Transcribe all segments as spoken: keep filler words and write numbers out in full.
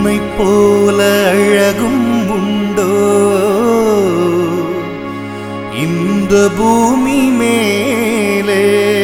உன்னை போல அழகும் உண்டோ இந்த பூமி மேலே?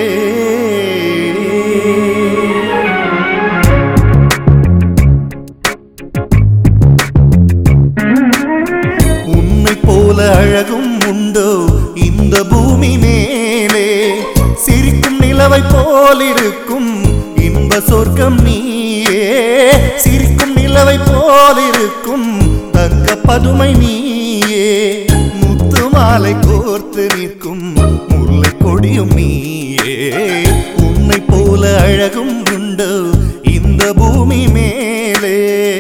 உன்னை போல அழகும் உண்டோ இந்த பூமி மேலே? சிரிக்கும் நிலவை போலிருக்கும் இன்ப சொர்க்கம் நீயே. சிரிக்கும் நிலவை போலிருக்கும் தங்க பதுமை நீயே. முத்து மாலை கோர்த்து நிற்கும் முல்லை கொடியும் நீயே. உன்னை போல அழகும் உண்டோ இந்த பூமி மேலே?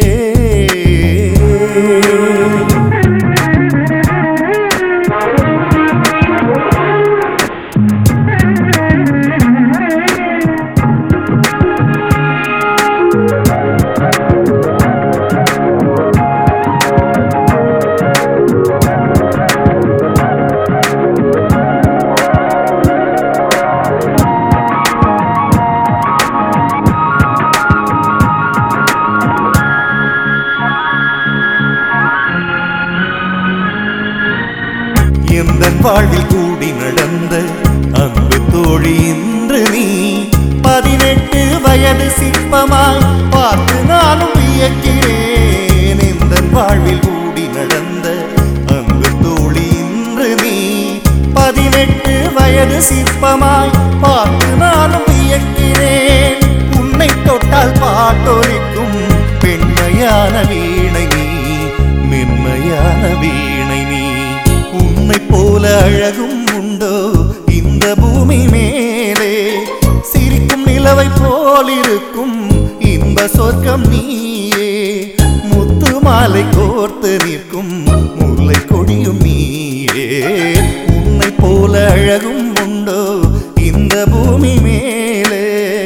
எந்தன் வாழ்வில் கூடி நடந்த அன்பு தோழி இன்று நீ. பதினெட்டு வயது சிற்பமாய் பார்த்து நானும் வியக்கிறேன். எந்தன் வாழ்வில் கூடி நடந்த அன்பு தோழி இன்று நீ. பதினெட்டு வயது சிற்பமாய் பார்த்து நானும் வியக்கிறேன். உன்னை தொட்டால் பாட்டொலிக்கும் பெண்மையான வீணை நீ, மென்மையான வீணை நீ. உன்னை போல அழகும் உண்டோ இந்த பூமி மேலே? சிரிக்கும் நிலவை போலிருக்கும் இன்ப சொர்க்கம் நீயே. முத்து மாலை கோர்த்து நிற்கும் முல்லை கொடியும் நீயே. உன்னை போல அழகும் உண்டோ இந்த பூமி மேலே?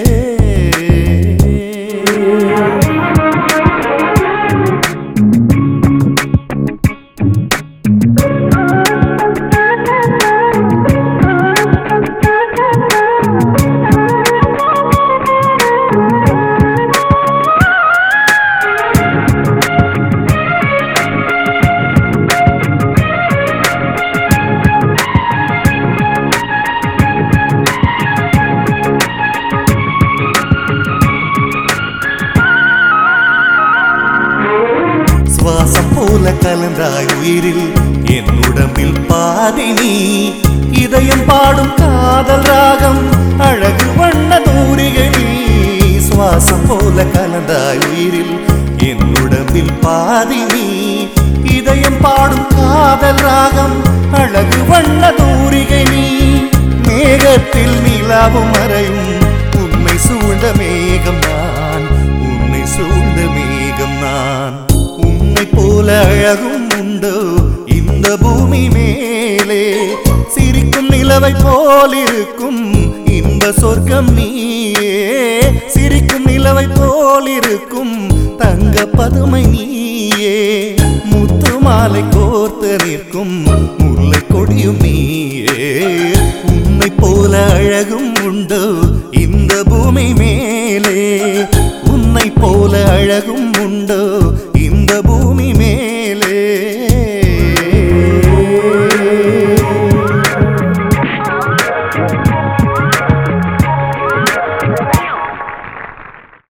சுவாசம் போல கலந்தாய் உயிரில் என் உடம்பில் பாதி நீ. இதயம் பாடும் காதல் ராகம் அழகு வண்ண தூரிகை நீ. சுவாசம் போல கலந்தாய் உயிரில் என் உடம்பில் பாதி நீ. இதயம் பாடும் காதல் ராகம் அழகு வண்ண தூரிகை நீ. மேகத்தில் நிலாவும் மறையும் உன்னை சூழ்ந்த மேகம் நான், உன்னை சூழ்ந்த மேகம் நான். உன்னை போல அழகும் உண்டோ இந்த பூமி மேலே? சிரிக்கும் நிலவை போலிருக்கும் இன்ப சொர்க்கம் நீயே. சிரிக்கும் நிலவை போலிருக்கும் தங்க பதுமை நீயே. முத்து மாலை கோர்த்து நிற்கும் முல்லை கொடியும் நீயே. உன்னை போல அழகும் உண்டோ இந்த பூமி மேலே? உன்னை போல அழகும்